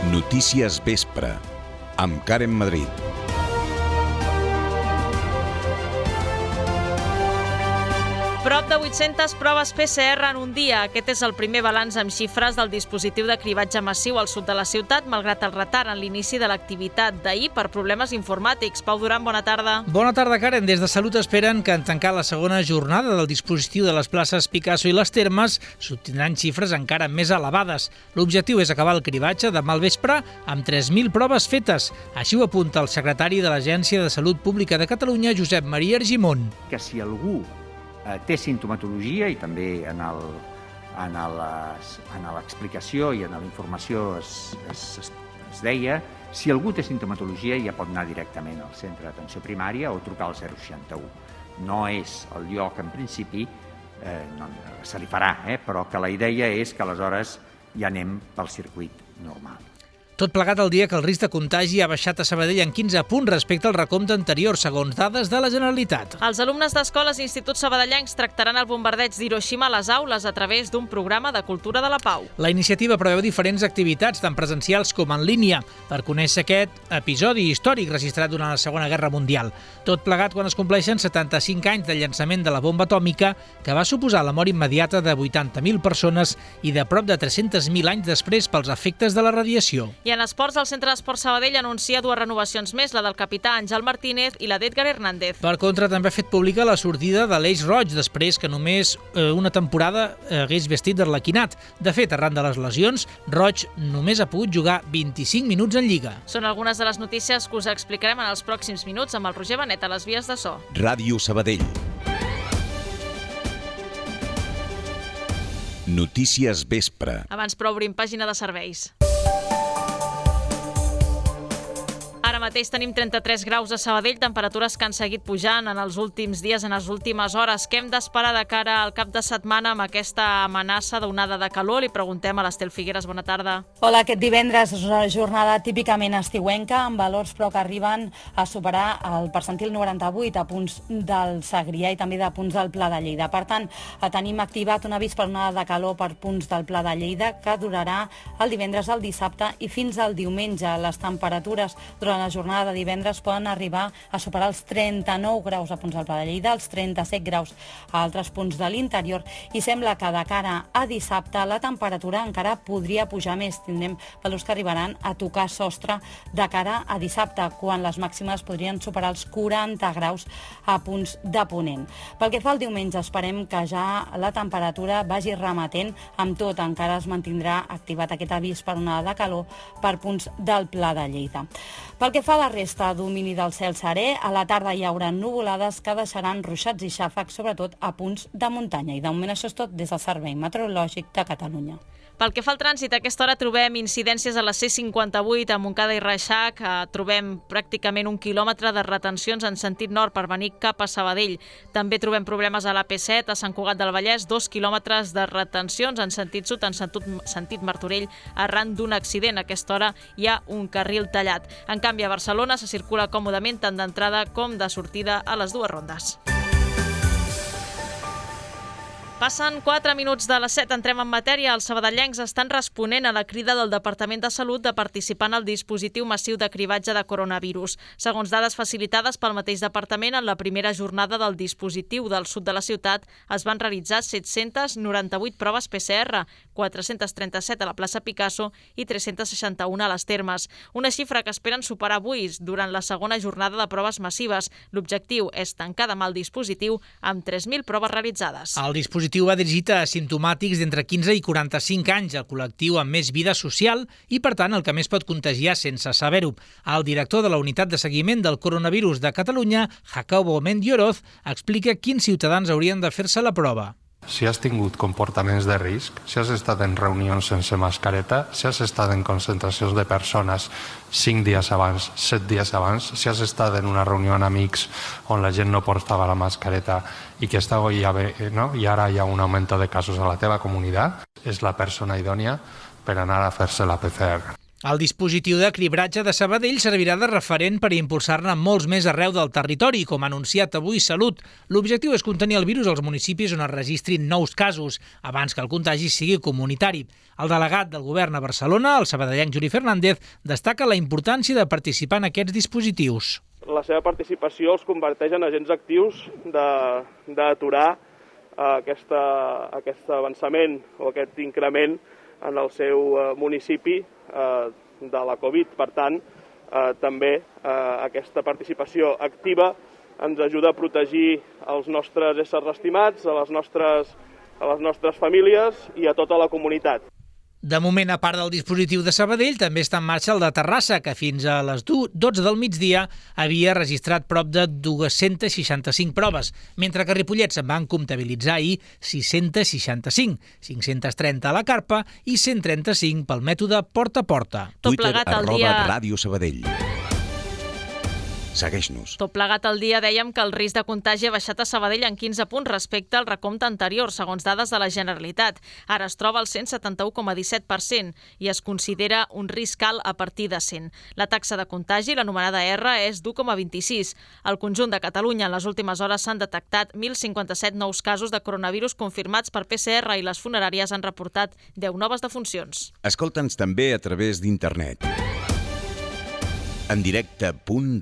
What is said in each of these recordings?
Notícies Vespre, amb Karen Madrid. Prop de 800 proves PCR en un dia. Aquest és el primer balanç amb xifres del dispositiu de cribatge massiu al sud de la ciutat, malgrat el retard en l'inici de l'activitat d'ahir per problemes informàtics. Pau Duran, bona tarda. Bona tarda, Karen. Des de Salut esperen que en tancar la segona jornada del dispositiu de les places Picasso i les Termes s'obtindran xifres encara més elevades. L'objectiu és acabar el cribatge demà al vespre amb 3.000 proves fetes. Així ho apunta el secretari de l'Agència de Salut Pública de Catalunya, Josep Maria Argimon. Que si algú té simptomatologia, i també en l'explicació i en la informació es deia, si algú té simptomatologia ja pot anar directament al centre d'atenció primària o trucar al 061. No és el lloc, en principi, se li farà, però que la idea és que aleshores ja anem pel circuit normal. Tot plegat el dia que el risc de contagi ha baixat a Sabadell en 15 punts respecte al recompte anterior, segons dades de la Generalitat. Els alumnes d'escoles i instituts sabadellencs tractaran el bombardeig d'Hiroshima a les aules a través d'un programa de cultura de la pau. La iniciativa preveu diferents activitats, tant presencials com en línia, per conèixer aquest episodi històric registrat durant la Segona Guerra Mundial. Tot plegat quan es compleixen 75 anys del llançament de la bomba atòmica, que va suposar la mort immediata de 80.000 persones i de prop de 300.000 anys després pels efectes de la radiació. I en esports, el Centre d'Esports Sabadell anuncia dues renovacions més, la del capità Àngel Martínez i la d'Edgar Hernández. Per contra, també ha fet pública la sortida de l'Eix Roig, després que només una temporada hagués vestit d'arlequinat. De fet, arran de les lesions, Roig només ha pogut jugar 25 minuts en Lliga. Són algunes de les notícies que us explicarem en els pròxims minuts amb el Roger Benet a les vies de so. Ràdio Sabadell. Notícies Vespre. Abans, però, obrim pàgina de serveis. Ara mateix tenim 33 graus a Sabadell, temperatures que han seguit pujant en els últims dies, en les últimes hores. Què hem d'esperar de cara al cap de setmana amb aquesta amenaça d'onada de calor? Li preguntem a l'Estel Figueres. Bona tarda. Hola, aquest divendres és una jornada típicament estiuenca, amb valors però que arriben a superar el percentil 98 a punts del Segrià i també de punts del Pla de Lleida. Per tant, tenim activat un avís per onada de calor per punts del Pla de Lleida que durarà el divendres, el dissabte i fins al diumenge. Les temperatures durant la jornada de divendres poden arribar a superar els 39 graus a punts del Pla de Lleida, els 37 graus a altres punts de l'interior, i sembla que de cara a dissabte la temperatura encara podria pujar més. Tindrem valors que arribaran a tocar sostre de cara a dissabte, quan les màximes podrien superar els 40 graus a punts de Ponent. Pel que fa al diumenge, esperem que ja la temperatura vagi remetent. Amb tot, encara es mantindrà activat aquest avís per onada de calor per punts del Pla de Lleida. Pel que fa a la resta, domini del cel serè, a la tarda hi haurà nuvolades que deixaran ruixats i xàfecs, sobretot a punts de muntanya. I de moment això és tot des del Servei Meteorològic de Catalunya. Pel que fa al trànsit, a aquesta hora trobem incidències a la C58 a Montcada i Reixac. Trobem pràcticament 1 quilòmetre de retencions en sentit nord per venir cap a Sabadell. També trobem problemes a la P7 a Sant Cugat del Vallès, 2 quilòmetres de retencions en sentit sud, en sentit Martorell, arran d'un accident. A aquesta hora hi ha un carril tallat. En canvi, a Barcelona se circula còmodament tant d'entrada com de sortida a les dues rondes. Passen 4 minuts de les 7, entrem en matèria. Els sabadellencs estan responent a la crida del Departament de Salut de participar en el dispositiu massiu de cribatge de coronavirus. Segons dades facilitades pel mateix departament, en la primera jornada del dispositiu del sud de la ciutat es van realitzar 798 proves PCR, 437 a la plaça Picasso i 361 a les Termes. Una xifra que esperen superar avui durant la segona jornada de proves massives. L'objectiu és tancar demà el dispositiu amb 3.000 proves realitzades. El dispositiu va dirigit a asimptomàtics d'entre 15 i 45 anys, el col·lectiu amb més vida social i, per tant, el que més pot contagiar sense saber-ho. El director de la Unitat de Seguiment del Coronavirus de Catalunya, Jacobo Mendioroz, explica quins ciutadans haurien de fer-se la prova. Si has tingut comportaments de risc, si has estat en reunions sense mascareta, si has estat en concentracions de persones 5 dies abans, 7 dies abans, si has estat en una reunió amb amics on la gent no portava la mascareta i que i ara hi ha un augment de casos a la teva comunitat, és la persona idònia per anar a fer-se la PCR. El dispositiu de cribratge de Sabadell servirà de referent per impulsar-ne molts més arreu del territori, com ha anunciat avui Salut. L'objectiu és contenir el virus als municipis on es registrin nous casos, abans que el contagi sigui comunitari. El delegat del govern a Barcelona, el sabadellenc Juli Fernández, destaca la importància de participar en aquests dispositius. La seva participació els converteix en agents actius d'aturar aquest avançament o aquest increment en el seu municipi de la Covid. Per tant, també aquesta participació activa ens ajuda a protegir els nostres éssers estimats, a les nostres famílies i a tota la comunitat. De moment, a part del dispositiu de Sabadell, també està en marxa el de Terrassa, que fins a les 12 del migdia havia registrat prop de 265 proves, mentre que a Ripollet se'n van comptabilitzar ahir 665, 530 a la Carpa i 135 pel mètode porta a porta. Twitter, @Ràdio Sabadell. Segueix-nos. Tot plegat al dia dèiem que el risc de contagi ha baixat a Sabadell en 15 punts respecte al recompte anterior, segons dades de la Generalitat. Ara es troba al 171,17% i es considera un risc alt a partir de 100. La taxa de contagi, l'anomenada R, és d'1,26. Al conjunt de Catalunya, en les últimes hores s'han detectat 1.057 nous casos de coronavirus confirmats per PCR i les funeràries han reportat 10 noves defuncions. Escolta'ns també a través d'internet. En directe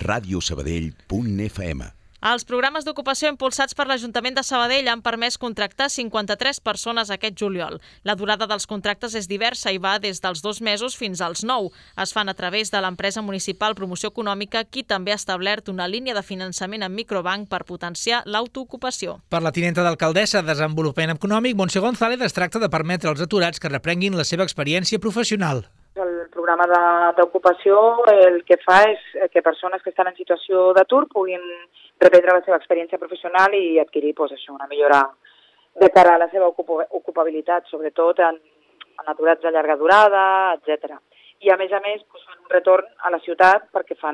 .radiosabadell.fm. Els programes d'ocupació impulsats per l'Ajuntament de Sabadell han permès contractar 53 persones aquest juliol. La durada dels contractes és diversa i va des dels 2 mesos fins als 9. Es fan a través de l'empresa municipal Promoció Econòmica, qui també ha establert una línia de finançament en microbanc per potenciar l'autoocupació. Per la tinenta d'alcaldessa de Desenvolupament Econòmic, Montse González, es tracta de permetre als aturats que reprenguin la seva experiència professional. El programa d'ocupació el que fa és que persones que estan en situació d'atur puguin reprendre la seva experiència professional i adquirir una millora de cara a la seva ocupabilitat, sobretot en aturats de llarga durada, etc. I a més, fan un retorn a la ciutat perquè fan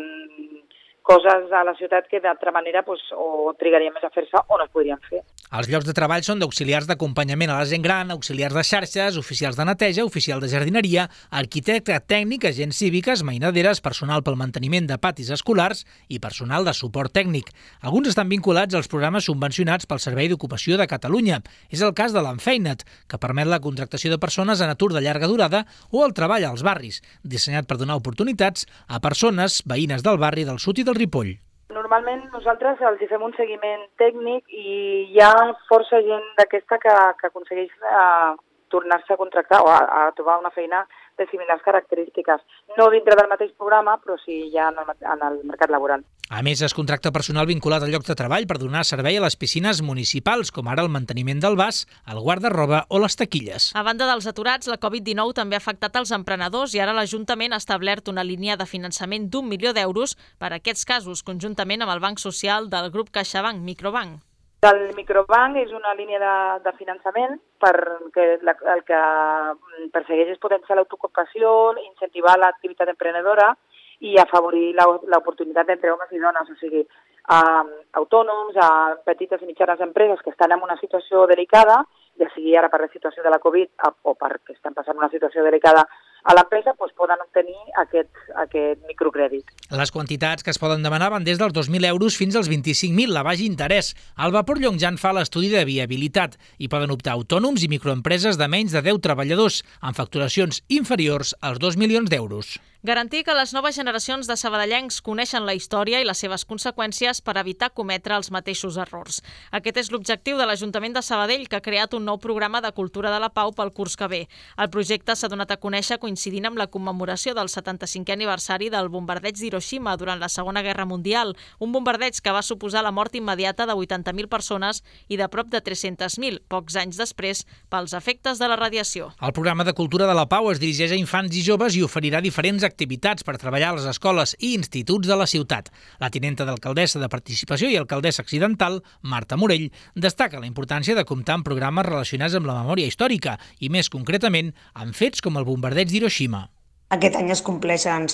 coses a la ciutat que d'altra manera o trigarien més a fer-se o no es podrien fer. Els llocs de treball són d'auxiliars d'acompanyament a la gent gran, auxiliars de xarxes, oficials de neteja, oficial de jardineria, arquitecte, tècnic, agents cíviques, mainaderes, personal pel manteniment de patis escolars i personal de suport tècnic. Alguns estan vinculats als programes subvencionats pel Servei d'Ocupació de Catalunya. És el cas de l'Enfeina't, que permet la contractació de persones en atur de llarga durada o el treball als barris, dissenyat per donar oportunitats a persones veïnes del barri del Sud i del Ripoll. Normalment nosaltres els fem un seguiment tècnic i hi ha força gent d'aquesta que aconsegueix tornar-se a contractar o a trobar una feina de similars característiques. No dintre del mateix programa, però sí ja en el mercat laboral. A més, es contracta personal vinculat al lloc de treball per donar servei a les piscines municipals, com ara el manteniment del vas, el guarda-roba o les taquilles. A banda dels aturats, la Covid-19 també ha afectat els emprenedors i ara l'Ajuntament ha establert una línia de finançament d'1 milió d'euros per a aquests casos, conjuntament amb el Banc Social del grup CaixaBank, Microbank. El microbanc és una línia de finançament perquè el que persegueix és potenciar l'autoocupació, incentivar l'activitat emprenedora i afavorir l'oportunitat entre homes i dones, o sigui, a autònoms, a petites i mitjanes empreses que estan en una situació delicada, ja sigui ara per la situació de la Covid o perquè estan passant una situació delicada a l'empresa, poden obtenir aquest microcrèdit. Les quantitats que es poden demanar van des dels 2.000 euros fins als 25.000, la baix interès. El Vapor Llongjant fa l'estudi de viabilitat i poden optar autònoms i microempreses de menys de 10 treballadors, amb facturacions inferiors als 2 milions d'euros. Garantir que les noves generacions de sabadellencs coneixen la història i les seves conseqüències per evitar cometre els mateixos errors. Aquest és l'objectiu de l'Ajuntament de Sabadell, que ha creat un nou programa de cultura de la pau pel curs que ve. El projecte s'ha donat a conèixer coincidint amb la commemoració del 75è aniversari del bombardeig d'Hiroshima durant la Segona Guerra Mundial, un bombardeig que va suposar la mort immediata de 80.000 persones i de prop de 300.000, pocs anys després, pels efectes de la radiació. El programa de cultura de la pau es dirigeix a infants i joves i oferirà diferents activitats per treballar a les escoles i instituts de la ciutat. La tinenta d'alcaldessa de Participació i alcaldessa accidental, Marta Morell, destaca la importància de comptar amb programes relacionats amb la memòria històrica i, més concretament, amb fets com el bombardeig d'Hiroshima. Aquest any es compleixen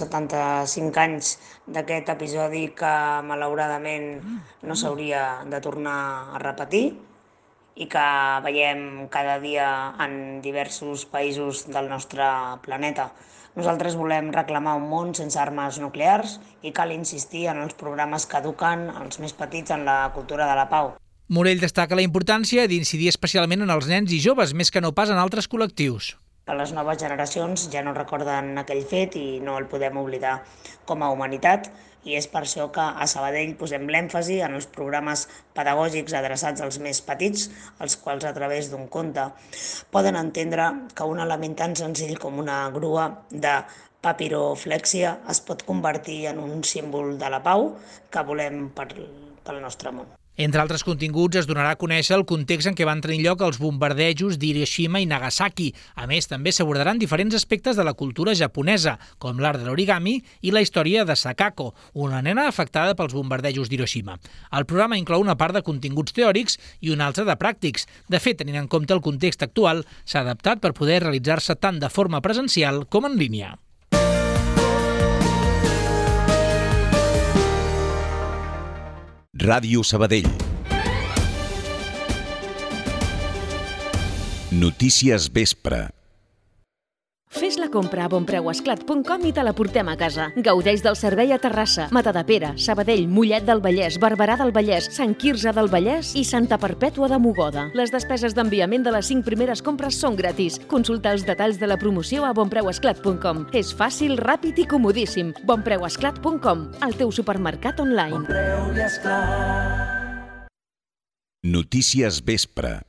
75 anys d'aquest episodi que, malauradament, no s'hauria de tornar a repetir i que veiem cada dia en diversos països del nostre planeta. Nosaltres volem reclamar un món sense armes nuclears i cal insistir en els programes que eduquen els més petits en la cultura de la pau. Morell destaca la importància d'incidir especialment en els nens i joves, més que no pas en altres col·lectius. Les noves generacions ja no recorden aquell fet i no el podem oblidar com a humanitat, i és per això que a Sabadell posem l'èmfasi en els programes pedagògics adreçats als més petits, els quals a través d'un conte poden entendre que un element tan senzill com una grua de papiroflèxia es pot convertir en un símbol de la pau que volem pel nostre món. Entre altres continguts, es donarà a conèixer el context en què van tenir lloc els bombardejos d'Hiroshima i Nagasaki. A més, també s'abordaran diferents aspectes de la cultura japonesa, com l'art de l'origami i la història de Sakako, una nena afectada pels bombardejos d'Hiroshima. El programa inclou una part de continguts teòrics i una altra de pràctics. De fet, tenint en compte el context actual, s'ha adaptat per poder realitzar-se tant de forma presencial com en línia. Ràdio Sabadell. Notícies vespre. Fes la compra a bonpreuesclat.com i te la portem a casa. Gaudeix del servei a Terrassa, Matadepera, Sabadell, Mollet del Vallès, Barberà del Vallès, Sant Quirze del Vallès i Santa Perpètua de Mogoda. Les despeses d'enviament de les 5 primeres compres són gratis. Consulta els detalls de la promoció a bonpreuesclat.com. És fàcil, ràpid i comodíssim. bonpreuesclat.com, el teu supermercat online. Notícies vespre.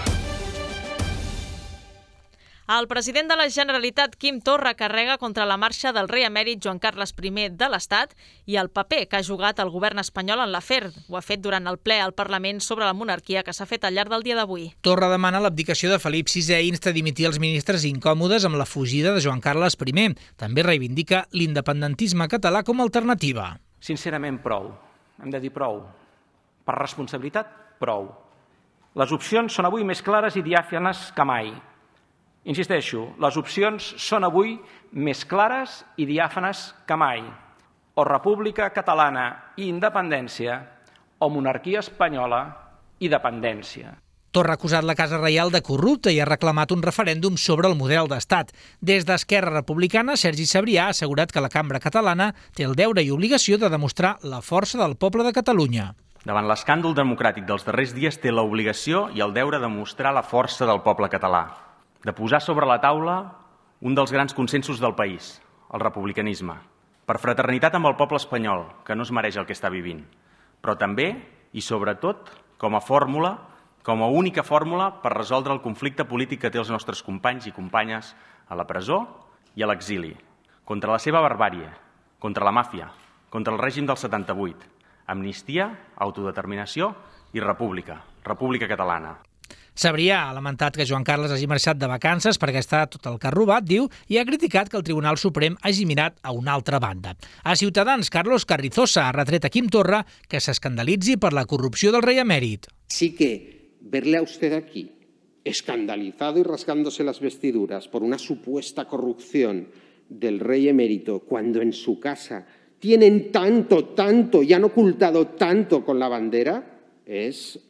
El president de la Generalitat, Quim Torra, carrega contra la marxa del rei emèrit Joan Carles I de l'Estat i el paper que ha jugat el govern espanyol en l'afer. Ho ha fet durant el ple al Parlament sobre la monarquia que s'ha fet al llarg del dia d'avui. Torra demana l'abdicació de Felip VI i insta a dimitir els ministres incòmodes amb la fugida de Joan Carles I. També reivindica l'independentisme català com a alternativa. Sincerament, prou. Hem de dir prou. Per responsabilitat, prou. Les opcions són avui més clares i diàfanes que mai. Insisteixo, les opcions són avui més clares i diàfanes que mai. O república catalana i independència, o monarquia espanyola i dependència. Torra ha acusat la Casa Reial de corrupta i ha reclamat un referèndum sobre el model d'estat. Des d'Esquerra Republicana, Sergi Sabrià ha assegurat que la cambra catalana té el deure i obligació de demostrar la força del poble de Catalunya. Davant l'escàndol democràtic dels darrers dies té l'obligació i el deure de mostrar la força del poble català, de posar sobre la taula un dels grans consensos del país, el republicanisme, per fraternitat amb el poble espanyol, que no es mereix el que està vivint, però també i sobretot com a fórmula, com a única fórmula per resoldre el conflicte polític que té els nostres companys i companyes a la presó i a l'exili, contra la seva barbàrie, contra la màfia, contra el règim del 78, amnistia, autodeterminació i república catalana. Sabrià ha lamentat que Joan Carles hagi marxat de vacances perquè està tot el que ha robat, diu, i ha criticat que el Tribunal Suprem hagi mirat a una altra banda. A Ciutadans, Carlos Carrizosa ha retret a Quim Torra que s'escandalitzi per la corrupció del rei emèrit. Sí que verle a usted aquí, escandalizado y rasgándose las vestiduras por una supuesta corrupción del rey emérito, cuando en su casa tienen tanto y han ocultado tanto con la bandera, es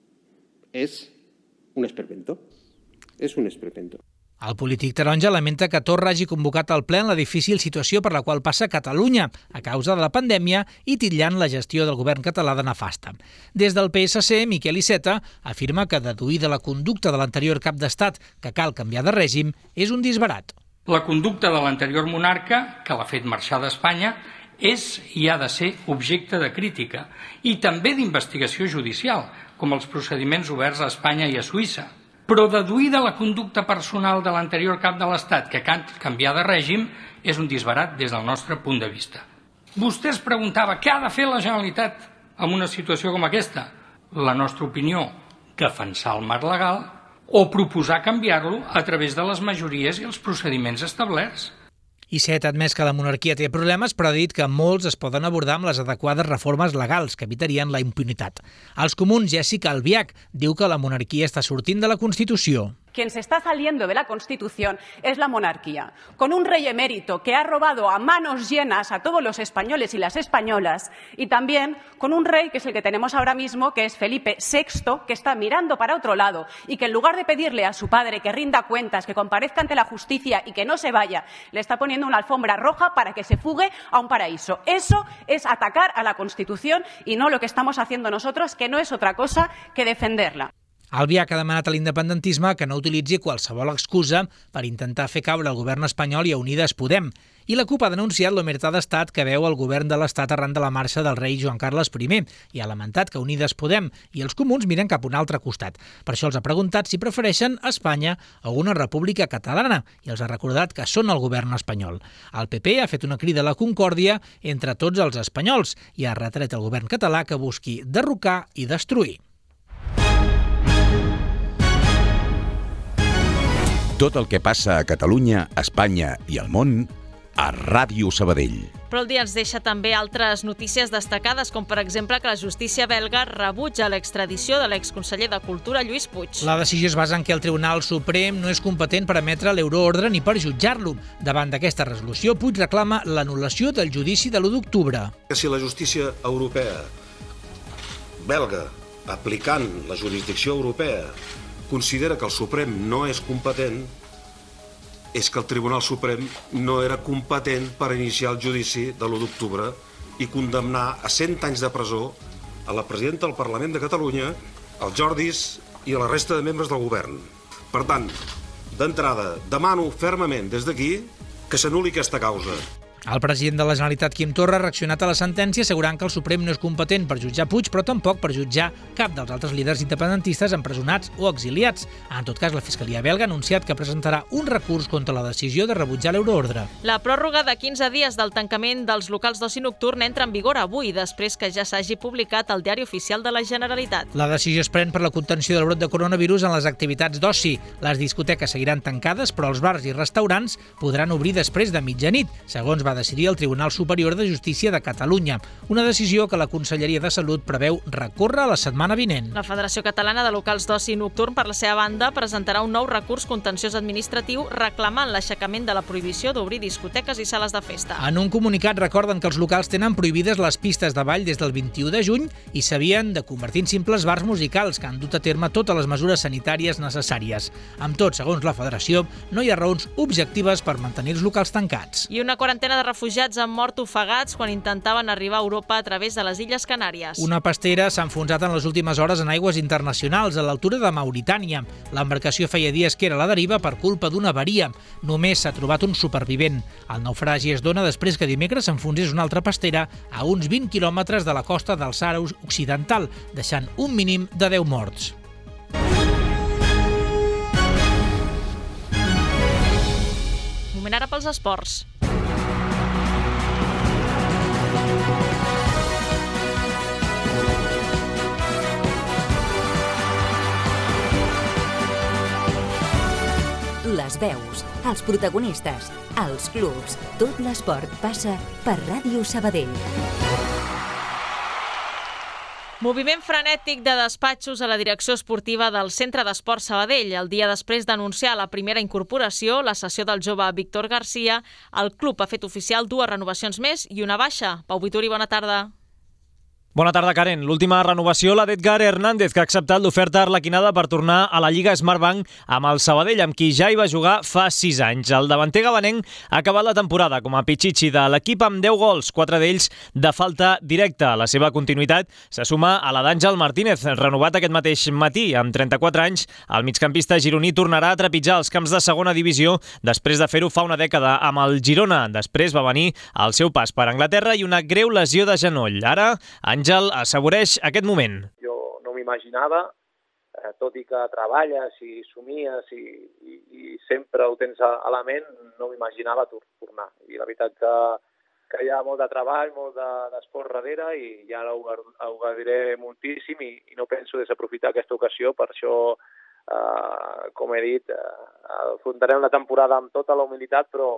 un esperpento. És un esperpento. El polític taronja lamenta que Torra hagi convocat al ple en la difícil situació per la qual passa Catalunya a causa de la pandèmia i titllant la gestió del govern català de nefasta. Des del PSC, Miquel Iceta afirma que deduir de la conducta de l'anterior cap d'estat que cal canviar de règim és un disbarat. La conducta de l'anterior monarca, que l'ha fet marxar d'Espanya, és i ha de ser objecte de crítica i també d'investigació judicial, com els procediments oberts a Espanya i a Suïssa. Però deduir de la conducta personal de l'anterior cap de l'Estat que cal canviar de règim és un disbarat des del nostre punt de vista. Vostè es preguntava què ha de fer la Generalitat en una situació com aquesta? La nostra opinió, defensar el marc legal o proposar canviar-lo a través de les majories i els procediments establerts. Iceta ha admès que la monarquia té problemes, però ha dit que molts es poden abordar amb les adequades reformes legals que evitarien la impunitat. Els comuns, Jessica Albiach, diu que la monarquia està sortint de la Constitució. quien se está saliendo de la Constitución es la monarquía, con un rey emérito que ha robado a manos llenas a todos los españoles y las españolas, y también con un rey que es el que tenemos ahora mismo, que es Felipe VI, que está mirando para otro lado y que en lugar de pedirle a su padre que rinda cuentas, que comparezca ante la justicia y que no se vaya, le está poniendo una alfombra roja para que se fugue a un paraíso. Eso es atacar a la Constitución y no lo que estamos haciendo nosotros, que no es otra cosa que defenderla. Albiach ha demanat a l'independentisme que no utilitzi qualsevol excusa per intentar fer caure el govern espanyol i a Unides Podem. I la CUP ha denunciat l'omertà d'estat que veu el govern de l'Estat arran de la marxa del rei Joan Carles I i ha lamentat que Unides Podem i els comuns miren cap a un altre costat. Per això els ha preguntat si prefereixen Espanya o una república catalana i els ha recordat que són el govern espanyol. El PP ha fet una crida a la concòrdia entre tots els espanyols i ha retret al govern català que busqui derrocar i destruir. Tot el que passa a Catalunya, Espanya i al món a Ràdio Sabadell. Però el dia ens deixa també altres notícies destacades, com per exemple que la justícia belga rebutja l'extradició de l'exconseller de Cultura Lluís Puig. La decisió es basa en que el Tribunal Suprem no és competent per emetre l'euroordre ni per jutjar-lo. Davant d'aquesta resolució, Puig reclama l'anul·lació del judici de l'1 d'octubre. Si la justícia europea belga, aplicant la jurisdicció europea, considera que el Suprem no és competent, és que el Tribunal Suprem no era competent per iniciar el judici de l'1 d'octubre i condemnar a 100 anys de presó a la presidenta del Parlament de Catalunya, al Jordis i a la resta de membres del govern. Per tant, d'entrada, demano fermament des d'aquí que s'anul·li aquesta causa. El president de la Generalitat, Quim Torra, ha reaccionat a la sentència assegurant que el Suprem no és competent per jutjar Puig, però tampoc per jutjar cap dels altres líders independentistes empresonats o exiliats. En tot cas, la Fiscalia belga ha anunciat que presentarà un recurs contra la decisió de rebutjar l'euroordre. La pròrroga de 15 dies del tancament dels locals d'oci nocturn entra en vigor avui, després que ja s'hagi publicat al Diari Oficial de la Generalitat. La decisió es pren per la contenció del brot de coronavirus en les activitats d'oci. Les discoteques seguiran tancades, però els bars i restaurants podran obrir després de mitjanit, segons va decidir el Tribunal Superior de Justícia de Catalunya, una decisió que la Conselleria de Salut preveu recórrer la setmana vinent. La Federació Catalana de Locals d'Oci Nocturn, per la seva banda, presentarà un nou recurs contenciós administratiu reclamant l'aixecament de la prohibició d'obrir discoteques i sales de festa. En un comunicat recorden que els locals tenen prohibides les pistes de ball des del 21 de juny i s'havien de convertir en simples bars musicals que han dut a terme totes les mesures sanitàries necessàries. Amb tot, segons la Federació, no hi ha raons objectives per mantenir els locals tancats. I una quarantena de refugiats han mort ofegats quan intentaven arribar a Europa a través de les Illes Canàries. Una pastera s'ha enfonsat en les últimes hores en aigües internacionals, a l'altura de Mauritània. L'embarcació feia dies que era a la deriva per culpa d'una avaria. Només s'ha trobat un supervivent. El naufragi es dona després que dimecres s'enfonsés una altra pastera a uns 20 quilòmetres de la costa del Sàhara Occidental, deixant un mínim de 10 morts. Moment ara pels esports. Les veus, els protagonistes, els clubs, tot l'esport passa per Ràdio Sabadell. Moviment frenètic de despatxos a la direcció esportiva del Centre d'Esport Sabadell. El dia després d'anunciar la primera incorporació, la cessió del jove Víctor Garcia, el club ha fet oficial 2 renovacions més i una baixa. Pau Vituri, bona tarda. Bona tarda, Karen. L'última renovació, la d'Edgar Hernández, que ha acceptat l'oferta arlequinada per tornar a la Lliga Smartbank amb el Sabadell, amb qui ja hi va jugar fa 6 anys. El davanter gabanenc ha acabat la temporada com a pitxitxi de l'equip amb 10 gols, 4 d'ells de falta directa. La seva continuïtat se suma a la d'Àngel Martínez, renovat aquest mateix matí. Amb 34 anys, el migcampista gironí tornarà a trepitjar els camps de segona divisió després de fer-ho fa una dècada amb el Girona. Després va venir el seu pas per Anglaterra i una greu lesió de genoll. Ara, Àngel assaboreix aquest moment. Jo no m'imaginava, tot i que treballes i somies i sempre ho tens a la ment, no m'imaginava tornar. I la veritat que hi ha molt de treball, molt d'esport darrere i ja ho gaudiré moltíssim i no penso desaprofitar aquesta ocasió. Per això, com he dit, afrontarem la temporada amb tota la humilitat, però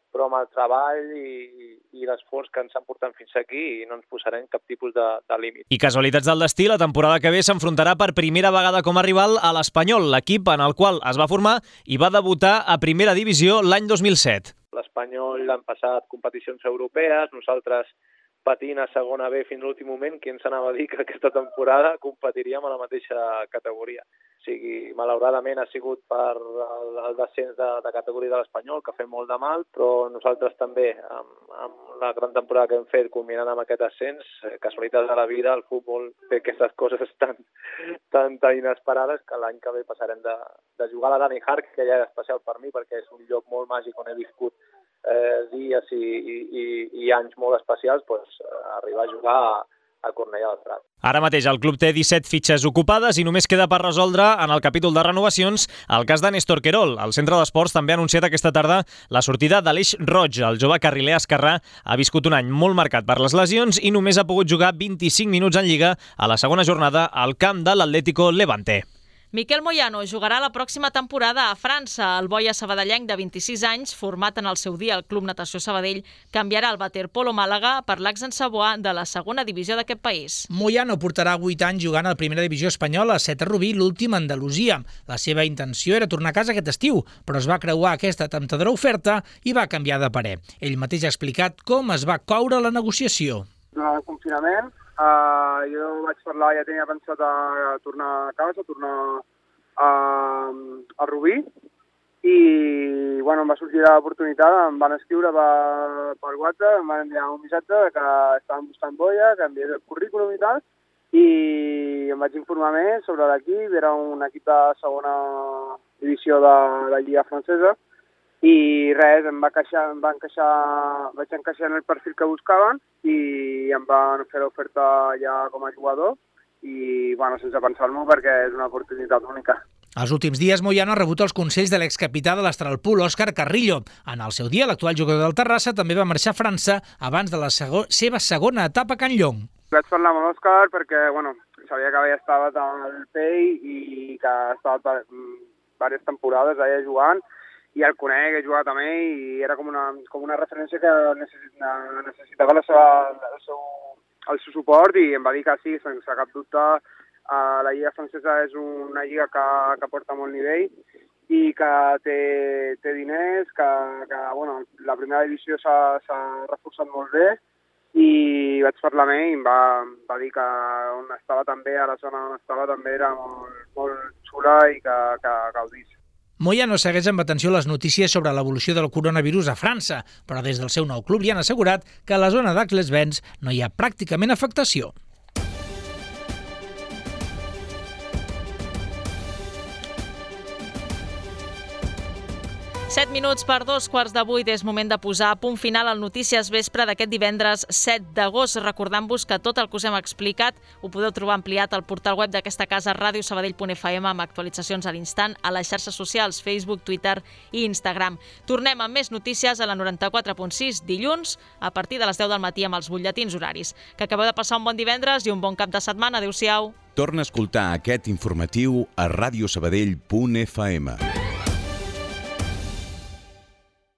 però amb el treball i l'esforç que ens han portat fins aquí no ens posarem cap tipus de límit. I casualitats del destí, la temporada que ve s'enfrontarà per primera vegada com a rival a l'Espanyol, l'equip en el qual es va formar i va debutar a primera divisió l'any 2007. L'Espanyol han passat competicions europees, nosaltres patint a segona B fins a l'últim moment, qui ens anava a dir que aquesta temporada competiríem a la mateixa categoria. O sigui, malauradament ha sigut per el descens de categoria de l'Espanyol, que ha fet molt de mal, però nosaltres també, amb la gran temporada que hem fet, culminant amb aquest ascens, casualitats de la vida, el futbol té aquestes coses tan inesperades que l'any que ve passarem de jugar a la Dani Hark, que ja és especial per mi, perquè és un lloc molt màgic on he viscut dies i anys molt especials, arribar a jugar a Cornellà del Prat. Ara mateix el club té 17 fitxes ocupades i només queda per resoldre en el capítol de renovacions el cas de Néstor Querol. El Centre d'Esports també ha anunciat aquesta tarda la sortida d'Aleix Roig. El jove carriler esquerrà ha viscut un any molt marcat per les lesions i només ha pogut jugar 25 minuts en Lliga a la segona jornada al camp de l'Atlético Levante. Miquel Moyano jugarà la pròxima temporada a França. El boia sabadellenc de 26 anys, format en el seu dia al Club Natació Sabadell, canviarà el Waterpolo Màlaga per l'Aix-en-Savoie de la segona divisió d'aquest país. Moyano portarà 8 anys jugant a la primera divisió espanyola, a Seta Rubí, l'últim a Andalusia. La seva intenció era tornar a casa aquest estiu, però es va creuar aquesta temptadora oferta i va canviar de parer. Ell mateix ha explicat com es va coure la negociació. Durant el confinament, jo vaig parlar, ja tenia pensat a tornar a casa, tornar a Rubí, i bueno, em va sortir l'oportunitat, em van escriure per WhatsApp, em van enviar un missatge que estaven buscant boia, que enviés el currículum i tal, i em vaig informar més sobre l'equip. Era un equip de segona divisió de la Lliga francesa, i res, vaig encaixar en el perfil que buscaven i em van fer l'oferta ja com a jugador i, bueno, sense pensar-m'ho, perquè és una oportunitat única. Els últims dies, Moyano ha rebut els consells de l'excapità de l'Astralpool, Òscar Carrillo. En el seu dia, l'actual jugador del Terrassa també va marxar a França abans de la seva segona etapa a Can Llong. Vaig parlar amb l'Òscar perquè, bueno, sabia que havia estat al PEI i que ha estat diverses temporades allà jugant, i el conec, he jugat amb ell, i era com una referència que necessitava el seu suport, i em va dir que sí, sense cap dubte. La Lliga francesa és una lliga que porta molt nivell i que té diners, que bueno, la primera divisió s'ha reforçat molt bé, i vaig parlar amb ell i em va dir que on estava també, a la zona on estava també era molt xula i que gaudís. Moyano segueix amb atenció les notícies sobre l'evolució del coronavirus a França, però des del seu nou club li han assegurat que a la zona d'Aix-les-Bains no hi ha pràcticament afectació. 7 minuts per 2:15 és moment de posar a punt final al Notícies Vespre d'aquest divendres 7 d'agost. Recordant-vos que tot el que us hem explicat ho podeu trobar ampliat al portal web d'aquesta casa, radiosabadell.fm, amb actualitzacions a l'instant a les xarxes socials, Facebook, Twitter i Instagram. Tornem amb més notícies a la 94.6 dilluns a partir de les 10 del matí amb els butlletins horaris. Que acabeu de passar un bon divendres i un bon cap de setmana. Adéu-siau. Torna a escoltar aquest informatiu a radiosabadell.fm.